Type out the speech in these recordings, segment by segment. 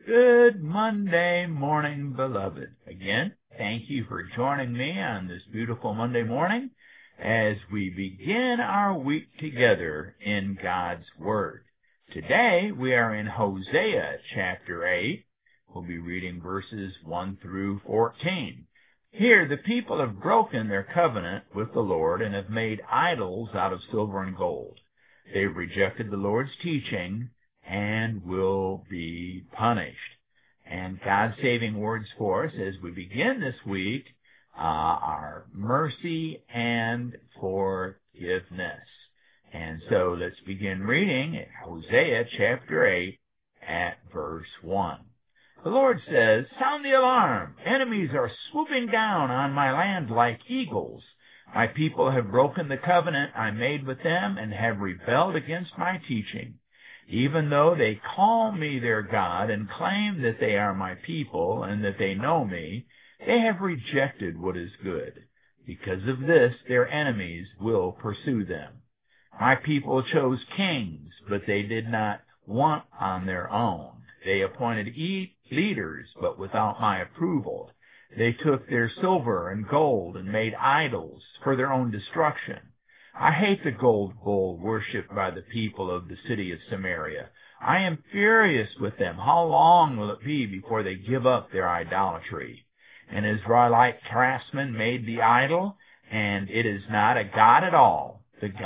Good Monday morning, beloved. Again, thank you for joining me on this beautiful Monday morning as we begin our week together in God's Word. Today, we are in Hosea chapter 8. We'll be reading verses 1 through 14. Here, the people have broken their covenant with the Lord and have made idols out of silver and gold. They've rejected the Lord's teaching and will be punished. And God's saving words for us as we begin this week are mercy and forgiveness. And so let's begin reading at Hosea chapter 8 at verse 1. The Lord says, "Sound the alarm! Enemies are swooping down on my land like eagles. My people have broken the covenant I made with them and have rebelled against my teaching. Even though they call me their God and claim that they are my people and that they know me, they have rejected what is good. Because of this, their enemies will pursue them. My people chose kings, but they did not want on their own. They appointed leaders, but without my approval. They took their silver and gold and made idols for their own destruction. I hate the gold bull worshipped by the people of the city of Samaria. I am furious with them. How long will it be before they give up their idolatry? An Israelite craftsman made the idol, and it is not a god at all.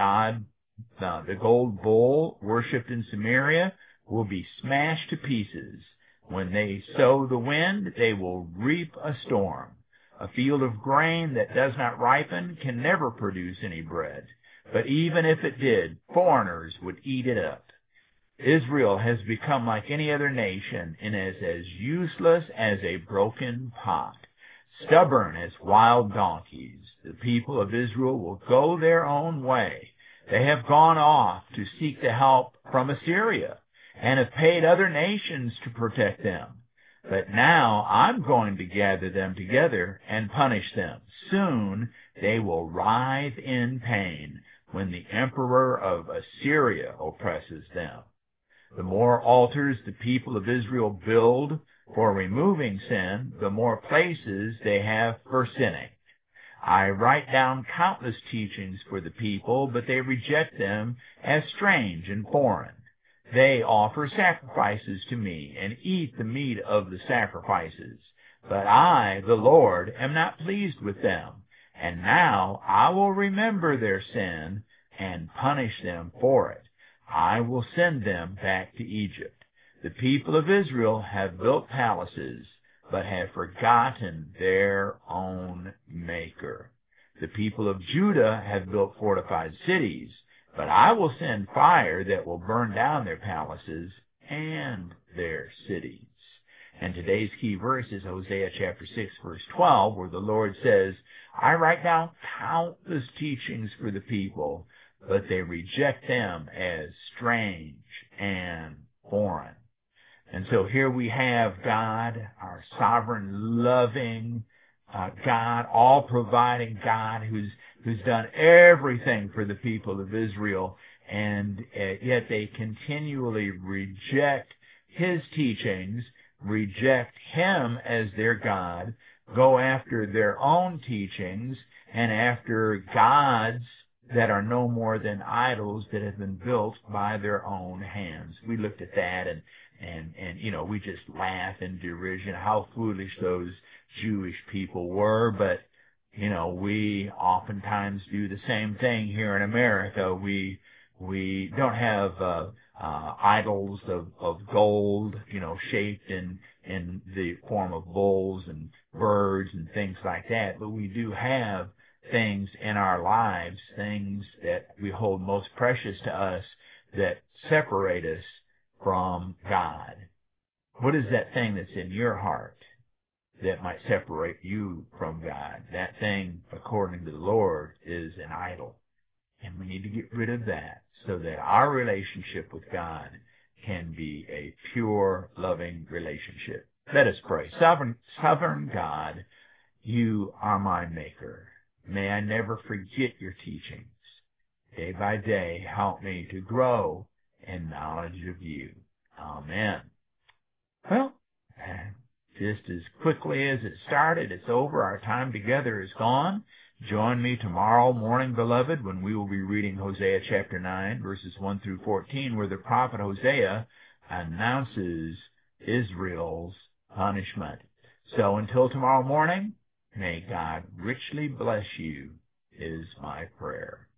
The gold bull worshipped in Samaria will be smashed to pieces. When they sow the wind, they will reap a storm. A field of grain that does not ripen can never produce any bread. But even if it did, foreigners would eat it up. Israel has become like any other nation and is as useless as a broken pot, stubborn as wild donkeys. The people of Israel will go their own way. They have gone off to seek the help from Assyria and have paid other nations to protect them. But now I'm going to gather them together and punish them. Soon they will writhe in pain when the emperor of Assyria oppresses them. The more altars the people of Israel build for removing sin, the more places they have for sinning. I write down countless teachings for the people, but they reject them as strange and foreign. They offer sacrifices to me and eat the meat of the sacrifices. But I, the Lord, am not pleased with them. And now I will remember their sin and punish them for it. I will send them back to Egypt. The people of Israel have built palaces, but have forgotten their own Maker. The people of Judah have built fortified cities, but I will send fire that will burn down their palaces and their cities. And today's key verse is Hosea chapter 6, verse 12, where the Lord says, I write down countless teachings for the people, but they reject them as strange and foreign. And so here we have God, our sovereign, loving God, all-providing God who's done everything for the people of Israel, and yet they continually reject His teachings, reject Him as their God, go after their own teachings, and after gods that are no more than idols that have been built by their own hands. We looked at that and we just laugh in derision how foolish those Jewish people were, but we oftentimes do the same thing here in America. We don't have idols of gold, shaped in the form of bulls and birds and things like that, but we do have things in our lives, things that we hold most precious to us that separate us from God. What is that thing that's in your heart that might separate you from God? That thing, according to the Lord, is an idol. And we need to get rid of that so that our relationship with God can be a pure, loving relationship. Let us pray. Sovereign God, you are my Maker. May I never forget your teachings. Day by day, help me to grow in knowledge of you. Amen. Well, just as quickly as it started. It's over. Our time together is gone. Join me tomorrow morning, beloved, when we will be reading Hosea chapter 9, verses 1 through 14, where the prophet Hosea announces Israel's punishment. So until tomorrow morning, may God richly bless you, is my prayer.